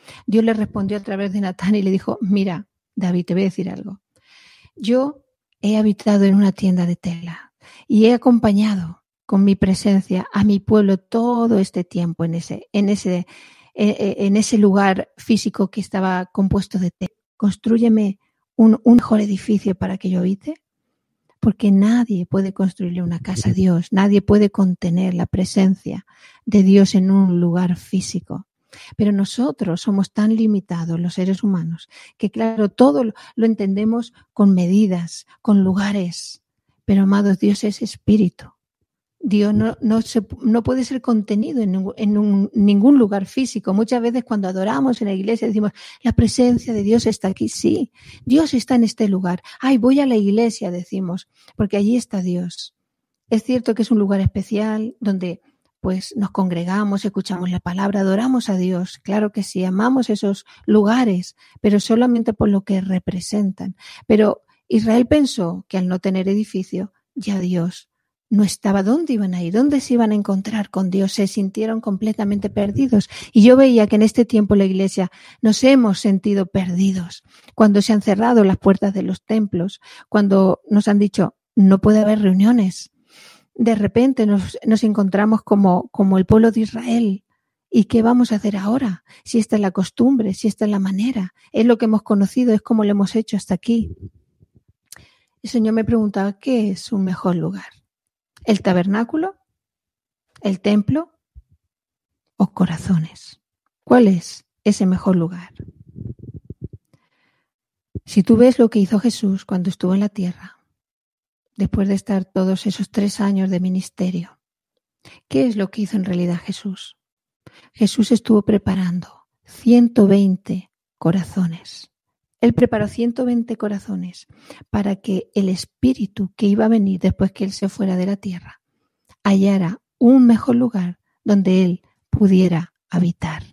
S1: Dios le respondió a través de Natán y le dijo, mira, David, te voy a decir algo. Yo he habitado en una tienda de tela y he acompañado con mi presencia a mi pueblo todo este tiempo en ese, en ese, en ese lugar físico que estaba compuesto de tela. Constrúyeme un, un mejor edificio para que yo habite. Porque nadie puede construirle una casa a Dios, nadie puede contener la presencia de Dios en un lugar físico. Pero nosotros somos tan limitados, los seres humanos, que claro, todo lo entendemos con medidas, con lugares. Pero, amados, Dios es espíritu. Dios no, no, se, no puede ser contenido en, en un, ningún lugar físico. Muchas veces cuando adoramos en la iglesia decimos, la presencia de Dios está aquí. Sí, Dios está en este lugar. Ay, voy a la iglesia, decimos, porque allí está Dios. Es cierto que es un lugar especial donde pues nos congregamos, escuchamos la palabra, adoramos a Dios. Claro que sí, amamos esos lugares, pero solamente por lo que representan. Pero Israel pensó que al no tener edificio, ya Dios no estaba. ¿Dónde iban a ir? ¿Dónde se iban a encontrar con Dios? Se sintieron completamente perdidos. Y yo veía que en este tiempo la iglesia nos hemos sentido perdidos. Cuando se han cerrado las puertas de los templos, cuando nos han dicho, no puede haber reuniones. De repente nos, nos encontramos como, como el pueblo de Israel. ¿Y qué vamos a hacer ahora? Si esta es la costumbre, si esta es la manera, es lo que hemos conocido, es como lo hemos hecho hasta aquí. El Señor me preguntaba, ¿qué es un mejor lugar? ¿El tabernáculo? ¿El templo? ¿O corazones? ¿Cuál es ese mejor lugar? Si tú ves lo que hizo Jesús cuando estuvo en la tierra, después de estar todos esos tres años de ministerio, ¿qué es lo que hizo en realidad Jesús? Jesús estuvo preparando ciento veinte corazones. Él preparó ciento veinte corazones para que el espíritu que iba a venir después que Él se fuera de la tierra hallara un mejor lugar donde Él pudiera habitar.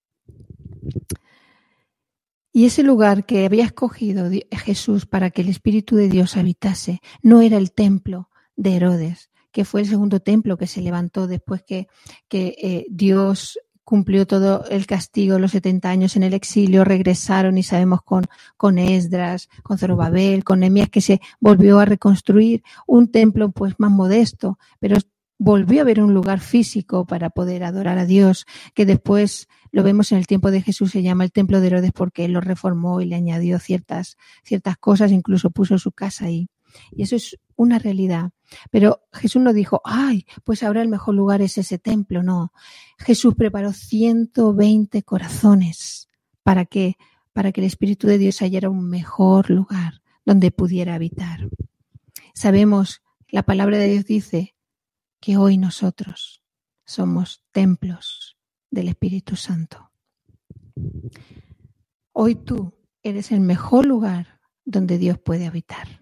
S1: Y ese lugar que había escogido Jesús para que el Espíritu de Dios habitase no era el templo de Herodes, que fue el segundo templo que se levantó después que, que eh, Dios cumplió todo el castigo, los setenta años en el exilio, regresaron y sabemos con, con Esdras, con Zorobabel, con Nehemías que se volvió a reconstruir un templo pues más modesto, pero volvió a haber un lugar físico para poder adorar a Dios, que después lo vemos en el tiempo de Jesús, se llama el templo de Herodes porque él lo reformó y le añadió ciertas, ciertas cosas, incluso puso su casa ahí. Y eso es una realidad. Pero Jesús no dijo, ay, pues ahora el mejor lugar es ese templo. No, Jesús preparó ciento veinte corazones para que, para que el Espíritu de Dios hallara un mejor lugar donde pudiera habitar. Sabemos, la palabra de Dios dice que hoy nosotros somos templos del Espíritu Santo. Hoy tú eres el mejor lugar donde Dios puede habitar.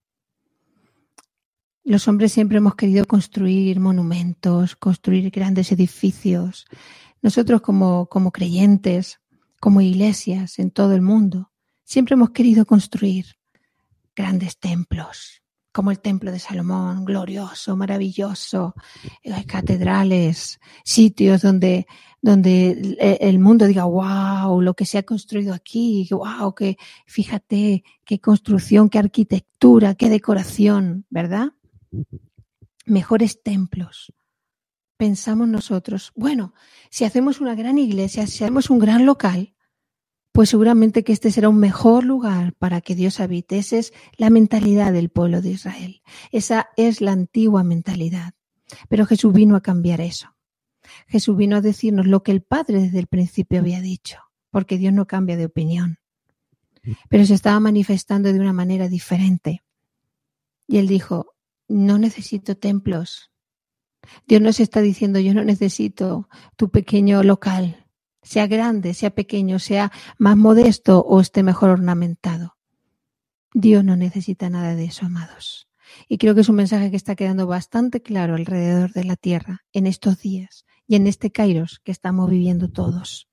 S1: Los hombres siempre hemos querido construir monumentos, construir grandes edificios. Nosotros como, como creyentes, como iglesias en todo el mundo, siempre hemos querido construir grandes templos, como el templo de Salomón, glorioso, maravilloso, eh, catedrales, sitios donde, donde el mundo diga, wow, lo que se ha construido aquí, wow, que fíjate qué construcción, qué arquitectura, qué decoración, ¿verdad? Mejores templos. Pensamos nosotros, bueno, si hacemos una gran iglesia, si hacemos un gran local, pues seguramente que este será un mejor lugar para que Dios habite. Esa es la mentalidad del pueblo de Israel. Esa es la antigua mentalidad. Pero Jesús vino a cambiar eso. Jesús vino a decirnos lo que el Padre desde el principio había dicho, porque Dios no cambia de opinión. Pero se estaba manifestando de una manera diferente. Y Él dijo, no necesito templos. Dios nos está diciendo, yo no necesito tu pequeño local, sea grande, sea pequeño, sea más modesto o esté mejor ornamentado. Dios no necesita nada de eso, amados. Y creo que es un mensaje que está quedando bastante claro alrededor de la tierra en estos días y en este Kairos que estamos viviendo todos.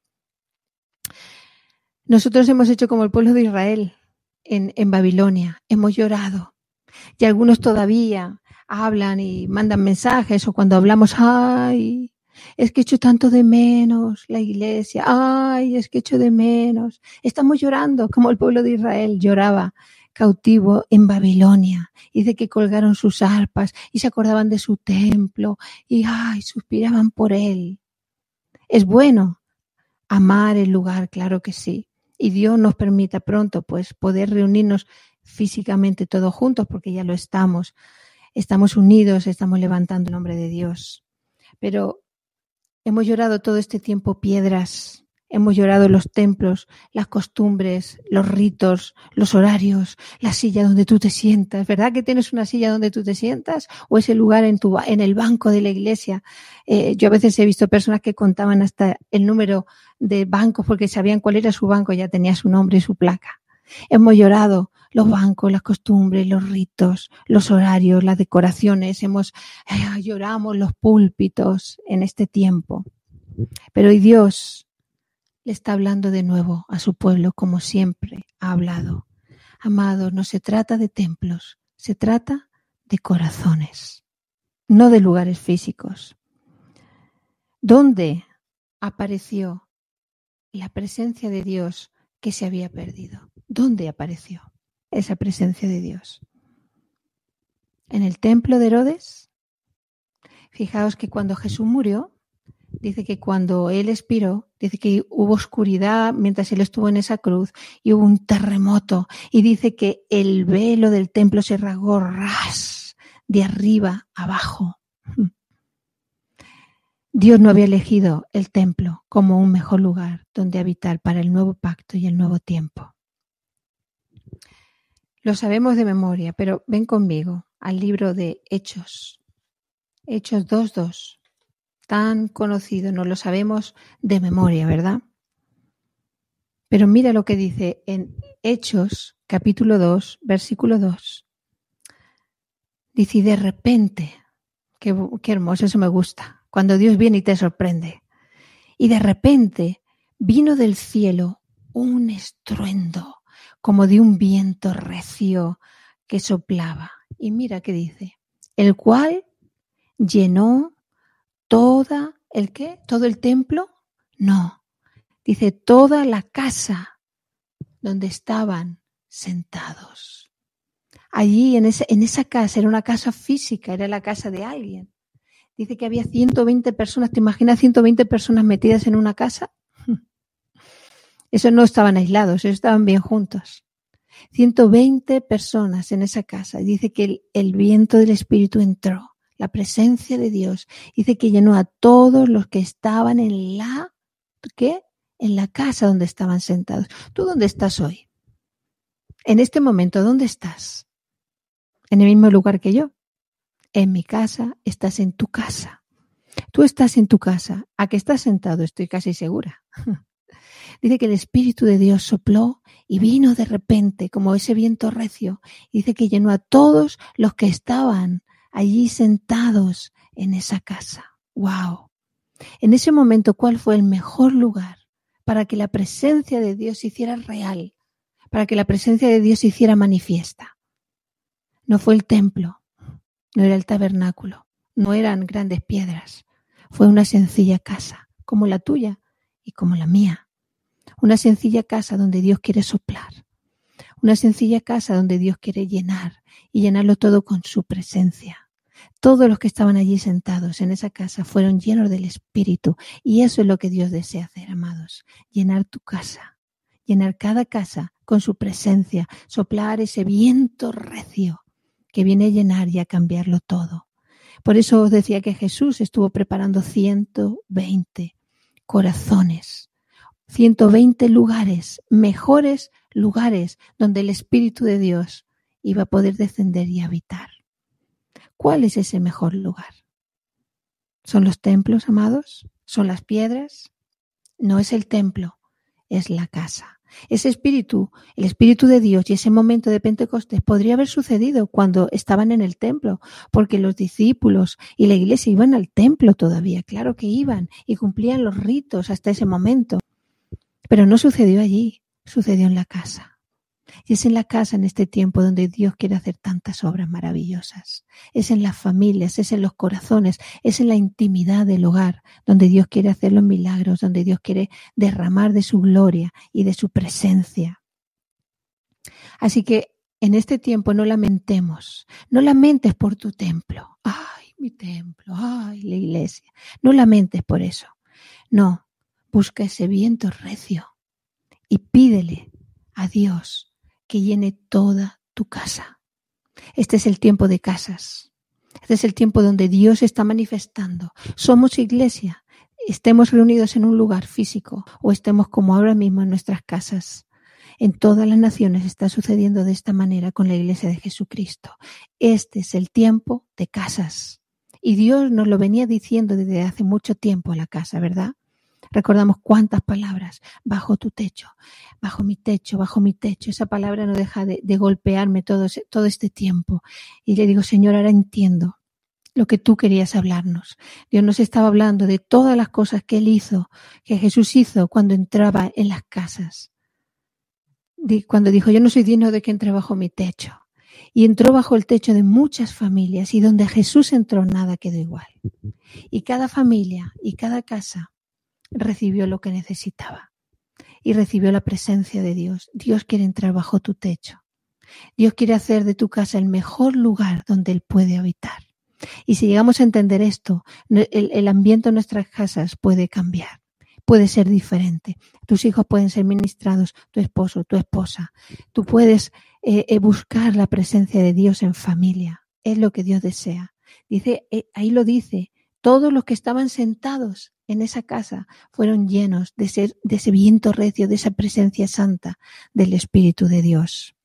S1: Nosotros hemos hecho como el pueblo de Israel en, en Babilonia, hemos llorado. Y algunos todavía hablan y mandan mensajes o cuando hablamos, ay, Es que echo tanto de menos la iglesia. Ay, es que echo de menos. Estamos llorando como el pueblo de Israel lloraba cautivo en Babilonia. Dice que colgaron sus arpas y se acordaban de su templo y ay, suspiraban por él. Es bueno amar el lugar, claro que sí. Y Dios nos permita pronto pues poder reunirnos físicamente todos juntos, porque ya lo estamos. Estamos unidos, estamos levantando el nombre de Dios. Pero hemos llorado todo este tiempo piedras, hemos llorado los templos, las costumbres, los ritos, los horarios, la silla donde tú te sientas. ¿Verdad que tienes una silla donde tú te sientas? ¿O ese lugar en, tu, en el banco de la iglesia? Eh, yo a veces he visto personas que contaban hasta el número de bancos porque sabían cuál era su banco, ya tenía su nombre y su placa. Hemos llorado los bancos, las costumbres, los ritos, los horarios, las decoraciones. Hemos eh, lloramos los púlpitos en este tiempo. Pero hoy Dios le está hablando de nuevo a su pueblo como siempre ha hablado. Amados, no se trata de templos, se trata de corazones, no de lugares físicos. ¿Dónde apareció la presencia de Dios que se había perdido? ¿Dónde apareció esa presencia de Dios? ¿En el templo de Herodes? Fijaos que cuando Jesús murió, dice que cuando él expiró, dice que hubo oscuridad mientras él estuvo en esa cruz y hubo un terremoto. Y dice que el velo del templo se rasgó ras de arriba abajo. Dios no había elegido el templo como un mejor lugar donde habitar para el nuevo pacto y el nuevo tiempo. Lo sabemos de memoria, pero ven conmigo al libro de Hechos. Hechos dos dos. Tan conocido, no lo sabemos de memoria, ¿verdad? Pero mira lo que dice en Hechos, capítulo dos, versículo dos. Dice, y de repente, qué, qué hermoso, eso me gusta, cuando Dios viene y te sorprende. Y de repente vino del cielo un estruendo, como de un viento recio que soplaba. Y mira qué dice, el cual llenó toda, ¿el qué? ¿Todo el templo? No, dice toda la casa donde estaban sentados. Allí en, ese, en esa casa, era una casa física, era la casa de alguien. Dice que había ciento veinte personas, ¿te imaginas ciento veinte personas metidas en una casa? Esos no estaban aislados, ellos estaban bien juntos. ciento veinte personas en esa casa. Dice que el, el viento del Espíritu entró. La presencia de Dios dice que llenó a todos los que estaban en la, ¿qué? En la casa donde estaban sentados. ¿Tú dónde estás hoy? En este momento, ¿dónde estás? ¿En el mismo lugar que yo? En mi casa, estás en tu casa. Tú estás en tu casa. ¿A qué estás sentado? Estoy casi segura. Dice que el Espíritu de Dios sopló y vino de repente como ese viento recio. Dice que llenó a todos los que estaban allí sentados en esa casa. ¡Wow! En ese momento, ¿cuál fue el mejor lugar para que la presencia de Dios se hiciera real? Para que la presencia de Dios se hiciera manifiesta. No fue el templo, no era el tabernáculo, no eran grandes piedras. Fue una sencilla casa, como la tuya y como la mía. Una sencilla casa donde Dios quiere soplar. Una sencilla casa donde Dios quiere llenar y llenarlo todo con su presencia. Todos los que estaban allí sentados en esa casa fueron llenos del Espíritu y eso es lo que Dios desea hacer, amados. Llenar tu casa, llenar cada casa con su presencia, soplar ese viento recio que viene a llenar y a cambiarlo todo. Por eso os decía que Jesús estuvo preparando ciento veinte corazones, ciento veinte lugares, mejores lugares donde el Espíritu de Dios iba a poder descender y habitar. ¿Cuál es ese mejor lugar? ¿Son los templos, amados? ¿Son las piedras? No es el templo, es la casa. Ese espíritu, el Espíritu de Dios y ese momento de Pentecostés podría haber sucedido cuando estaban en el templo, porque los discípulos y la iglesia iban al templo todavía, claro que iban y cumplían los ritos hasta ese momento. Pero no sucedió allí, sucedió en la casa. Y es en la casa, en este tiempo, donde Dios quiere hacer tantas obras maravillosas. Es en las familias, es en los corazones, es en la intimidad del hogar, donde Dios quiere hacer los milagros, donde Dios quiere derramar de su gloria y de su presencia. Así que en este tiempo no lamentemos, no lamentes por tu templo. Ay, mi templo, ay, la iglesia. No lamentes por eso. No, busca ese viento recio y pídele a Dios que llene toda tu casa. Este es el tiempo de casas. Este es el tiempo donde Dios está manifestando. Somos iglesia, estemos reunidos en un lugar físico o estemos como ahora mismo en nuestras casas. En todas las naciones está sucediendo de esta manera con la iglesia de Jesucristo. Este es el tiempo de casas. Y Dios nos lo venía diciendo desde hace mucho tiempo a la casa, ¿verdad? Recordamos cuántas palabras, bajo tu techo, bajo mi techo, bajo mi techo. Esa palabra no deja de, de golpearme todo, todo este tiempo. Y le digo, Señor, ahora entiendo lo que tú querías hablarnos. Dios nos estaba hablando de todas las cosas que Él hizo, que Jesús hizo cuando entraba en las casas. Cuando dijo, yo no soy digno de que entre bajo mi techo. Y entró bajo el techo de muchas familias y donde Jesús entró nada quedó igual. Y cada familia y cada casa recibió lo que necesitaba y recibió la presencia de Dios. Dios quiere entrar bajo tu techo. Dios quiere hacer de tu casa el mejor lugar donde Él puede habitar. Y si llegamos a entender esto, el, el ambiente en nuestras casas puede cambiar, puede ser diferente. Tus hijos pueden ser ministrados, tu esposo, tu esposa. Tú puedes eh, eh, buscar la presencia de Dios en familia. Es lo que Dios desea. Dice, eh, ahí lo dice, todos los que estaban sentados en esa casa fueron llenos de ese, de ese viento recio, de esa presencia santa del Espíritu de Dios.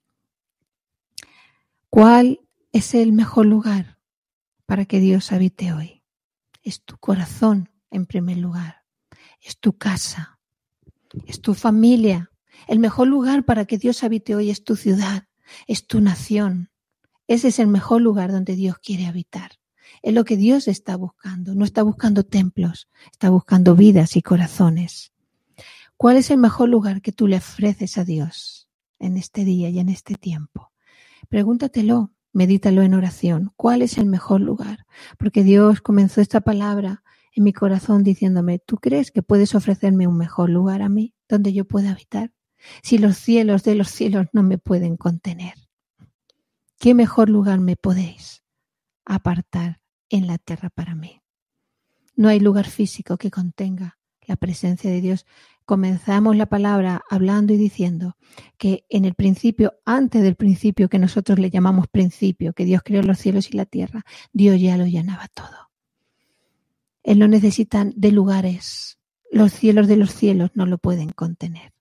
S1: ¿Cuál es el mejor lugar para que Dios habite hoy? Es tu corazón en primer lugar, es tu casa, es tu familia. El mejor lugar para que Dios habite hoy es tu ciudad, es tu nación. Ese es el mejor lugar donde Dios quiere habitar. Es lo que Dios está buscando. No está buscando templos, está buscando vidas y corazones. ¿Cuál es el mejor lugar que tú le ofreces a Dios en este día y en este tiempo? Pregúntatelo, medítalo en oración. ¿Cuál es el mejor lugar? Porque Dios comenzó esta palabra en mi corazón diciéndome, ¿tú crees que puedes ofrecerme un mejor lugar a mí donde yo pueda habitar? Si los cielos de los cielos no me pueden contener, ¿qué mejor lugar me podéis apartar en la tierra para mí? No hay lugar físico que contenga la presencia de Dios. Comenzamos la palabra hablando y diciendo que en el principio, antes del principio que nosotros le llamamos principio, que Dios creó los cielos y la tierra, Dios ya lo llenaba todo. Él no necesita de lugares. Los cielos de los cielos no lo pueden contener.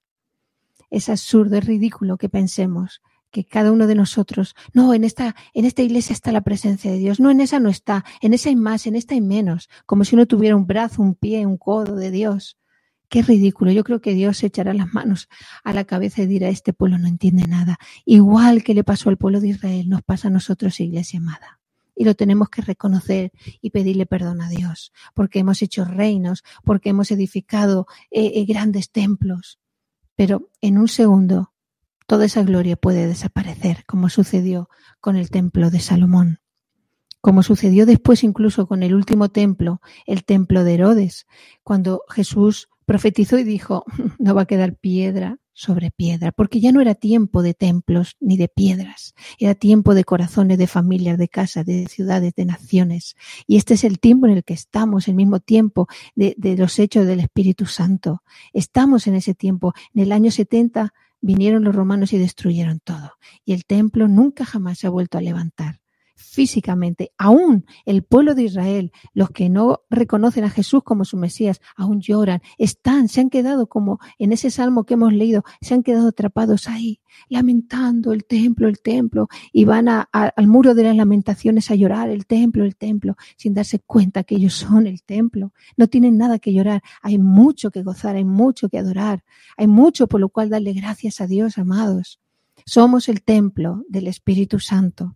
S1: Es absurdo, es ridículo que pensemos que cada uno de nosotros, no, en esta, en esta iglesia está la presencia de Dios, no, en esa no está, en esa hay más, en esta hay menos, como si uno tuviera un brazo, un pie, un codo de Dios. Qué ridículo. Yo creo que Dios se echará las manos a la cabeza y dirá, este pueblo no entiende nada. Igual que le pasó al pueblo de Israel, nos pasa a nosotros, iglesia amada. Y lo tenemos que reconocer y pedirle perdón a Dios, porque hemos hecho reinos, porque hemos edificado eh, eh, grandes templos. Pero en un segundo, toda esa gloria puede desaparecer, como sucedió con el templo de Salomón, como sucedió después incluso con el último templo, el templo de Herodes, cuando Jesús profetizó y dijo, no va a quedar piedra sobre piedra, porque ya no era tiempo de templos ni de piedras, era tiempo de corazones, de familias, de casas, de ciudades, de naciones. Y este es el tiempo en el que estamos, el mismo tiempo de, de los hechos del Espíritu Santo. Estamos en ese tiempo. En el año setenta vinieron los romanos y destruyeron todo. Y el templo nunca jamás se ha vuelto a levantar. Físicamente, aún el pueblo de Israel, los que no reconocen a Jesús como su Mesías, aún lloran, están, se han quedado como en ese salmo que hemos leído, se han quedado atrapados ahí, lamentando el templo, el templo, y van a, a, al muro de las lamentaciones a llorar, el templo, el templo, sin darse cuenta que ellos son el templo. No tienen nada que llorar, hay mucho que gozar, hay mucho que adorar, hay mucho por lo cual darle gracias a Dios, amados. Somos el templo del Espíritu Santo.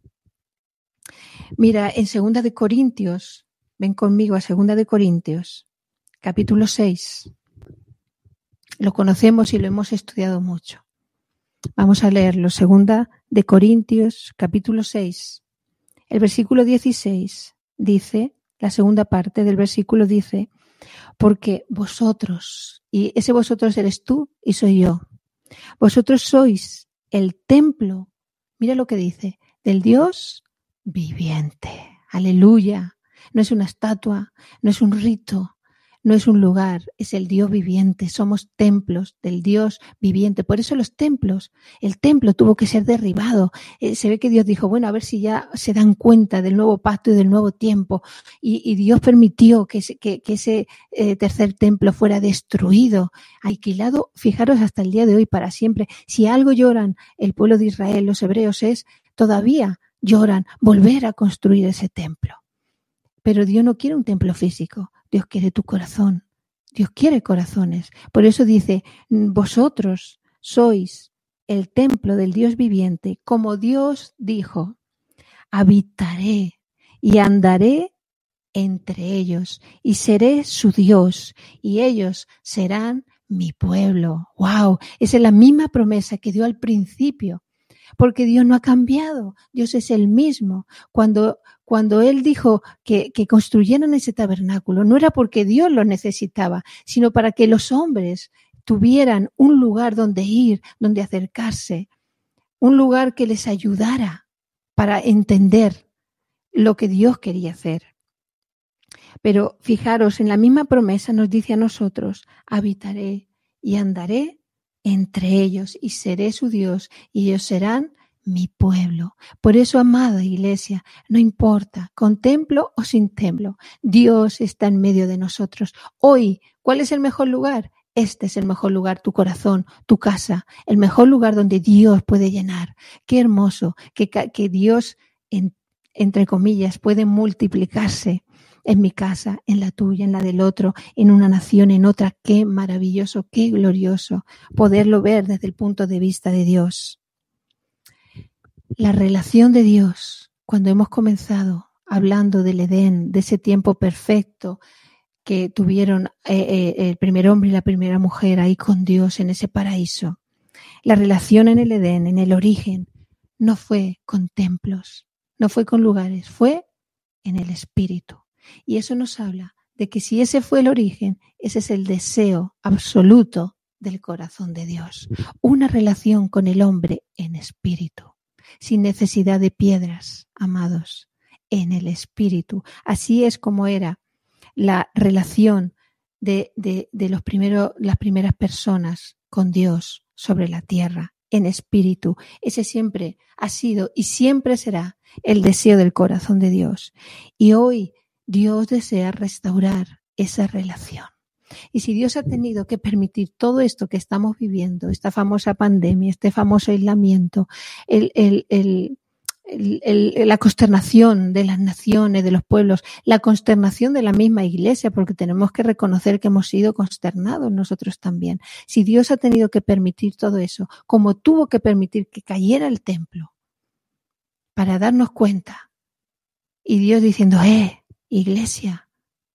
S1: Mira, en Segunda de Corintios, ven conmigo a Segunda de Corintios, capítulo seis. Lo conocemos y lo hemos estudiado mucho. Vamos a leerlo. Segunda de Corintios, capítulo seis. El versículo dieciséis dice, la segunda parte del versículo dice, porque vosotros, y ese vosotros eres tú y soy yo, vosotros sois el templo, mira lo que dice, del Dios viviente. Aleluya. No es una estatua, no es un rito, no es un lugar, es el Dios viviente. Somos templos del Dios viviente. Por eso los templos, el templo tuvo que ser derribado. Eh, se ve que Dios dijo, bueno, a ver si ya se dan cuenta del nuevo pacto y del nuevo tiempo. Y, y Dios permitió que, que, que ese eh, tercer templo fuera destruido, alquilado, fijaros, hasta el día de hoy para siempre. Si algo lloran el pueblo de Israel, los hebreos, es todavía lloran volver a construir ese templo. Pero Dios no quiere un templo físico, Dios quiere tu corazón, Dios quiere corazones. Por eso dice, vosotros sois el templo del Dios viviente, como Dios dijo, habitaré y andaré entre ellos y seré su Dios y ellos serán mi pueblo. ¡Wow! Esa es la misma promesa que dio al principio. Porque Dios no ha cambiado, Dios es el mismo. Cuando, cuando Él dijo que, que construyeran ese tabernáculo, no era porque Dios lo necesitaba, sino para que los hombres tuvieran un lugar donde ir, donde acercarse, un lugar que les ayudara para entender lo que Dios quería hacer. Pero fijaros, en la misma promesa nos dice a nosotros, habitaré y andaré entre ellos y seré su Dios y ellos serán mi pueblo. Por eso, amada iglesia, no importa, con templo o sin templo, Dios está en medio de nosotros. Hoy, ¿cuál es el mejor lugar? Este es el mejor lugar, tu corazón, tu casa, el mejor lugar donde Dios puede llenar. Qué hermoso que, que Dios, en, entre comillas, puede multiplicarse en mi casa, en la tuya, en la del otro, en una nación, en otra. Qué maravilloso, qué glorioso poderlo ver desde el punto de vista de Dios. La relación de Dios, cuando hemos comenzado hablando del Edén, de ese tiempo perfecto que tuvieron eh, eh, el primer hombre y la primera mujer ahí con Dios en ese paraíso, la relación en el Edén, en el origen, no fue con templos, no fue con lugares, fue en el Espíritu. Y eso nos habla de que si ese fue el origen, ese es el deseo absoluto del corazón de Dios. Una relación con el hombre en espíritu, sin necesidad de piedras, amados, en el espíritu. Así es como era la relación de, de, de los primeros, las primeras personas con Dios sobre la tierra, en espíritu. Ese siempre ha sido y siempre será el deseo del corazón de Dios. Y hoy Dios desea restaurar esa relación. Y si Dios ha tenido que permitir todo esto que estamos viviendo, esta famosa pandemia, este famoso aislamiento, el, el, el, el, el, la consternación de las naciones, de los pueblos, la consternación de la misma iglesia, porque tenemos que reconocer que hemos sido consternados nosotros también. Si Dios ha tenido que permitir todo eso, como tuvo que permitir que cayera el templo, para darnos cuenta, y Dios diciendo, eh, iglesia,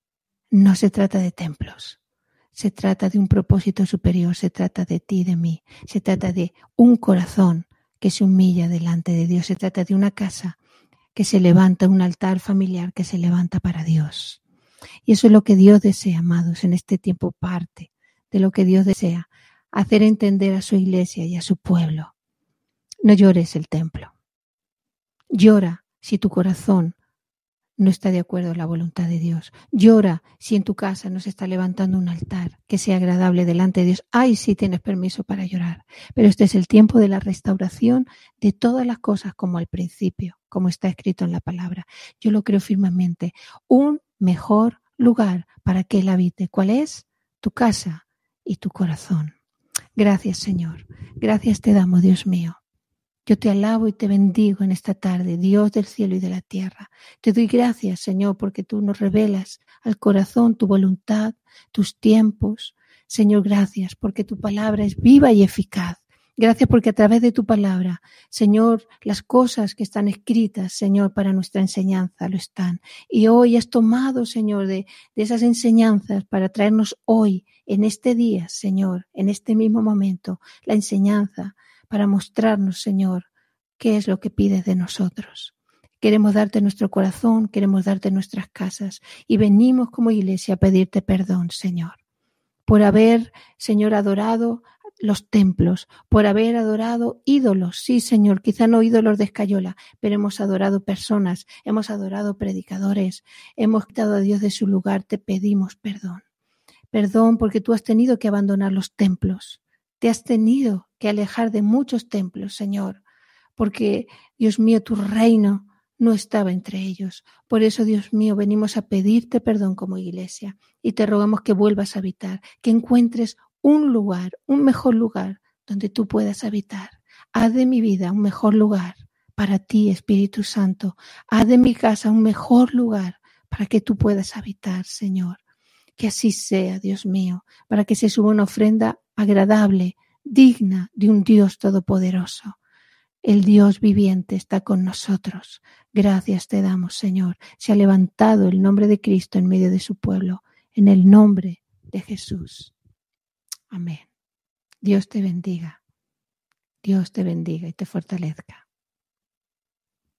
S1: no se trata de templos, se trata de un propósito superior, se trata de ti y de mí, se trata de un corazón que se humilla delante de Dios, se trata de una casa que se levanta, un altar familiar que se levanta para Dios. Y eso es lo que Dios desea, amados, en este tiempo, parte de lo que Dios desea, hacer entender a su iglesia y a su pueblo. No llores el templo, llora si tu corazón no está de acuerdo en la voluntad de Dios. Llora si en tu casa no se está levantando un altar que sea agradable delante de Dios. Ay, sí tienes permiso para llorar. Pero este es el tiempo de la restauración de todas las cosas como al principio, como está escrito en la palabra. Yo lo creo firmemente. Un mejor lugar para que Él habite. ¿Cuál es? Tu casa y tu corazón. Gracias, Señor. Gracias te damos, Dios mío. Yo te alabo y te bendigo en esta tarde, Dios del cielo y de la tierra. Te doy gracias, Señor, porque tú nos revelas al corazón tu voluntad, tus tiempos. Señor, gracias porque tu palabra es viva y eficaz. Gracias porque a través de tu palabra, Señor, las cosas que están escritas, Señor, para nuestra enseñanza lo están. Y hoy has tomado, Señor, de, de esas enseñanzas para traernos hoy, en este día, Señor, en este mismo momento, la enseñanza para mostrarnos, Señor, qué es lo que pides de nosotros. Queremos darte nuestro corazón, queremos darte nuestras casas y venimos como iglesia a pedirte perdón, Señor, por haber, Señor, adorado los templos, por haber adorado ídolos. Sí, Señor, quizá no ídolos de escayola, pero hemos adorado personas, hemos adorado predicadores, hemos quitado a Dios de su lugar. Te pedimos perdón. Perdón porque tú has tenido que abandonar los templos. Te has tenido que alejar de muchos templos, Señor, porque, Dios mío, tu reino no estaba entre ellos. Por eso, Dios mío, venimos a pedirte perdón como iglesia y te rogamos que vuelvas a habitar, que encuentres un lugar, un mejor lugar donde tú puedas habitar. Haz de mi vida un mejor lugar para ti, Espíritu Santo. Haz de mi casa un mejor lugar para que tú puedas habitar, Señor. Que así sea, Dios mío, para que se suba una ofrenda agradable, digna de un Dios todopoderoso. El Dios viviente está con nosotros. Gracias te damos, Señor. Se ha levantado el nombre de Cristo en medio de su pueblo, en el nombre de Jesús. Amén. Dios te bendiga. Dios te bendiga y te fortalezca.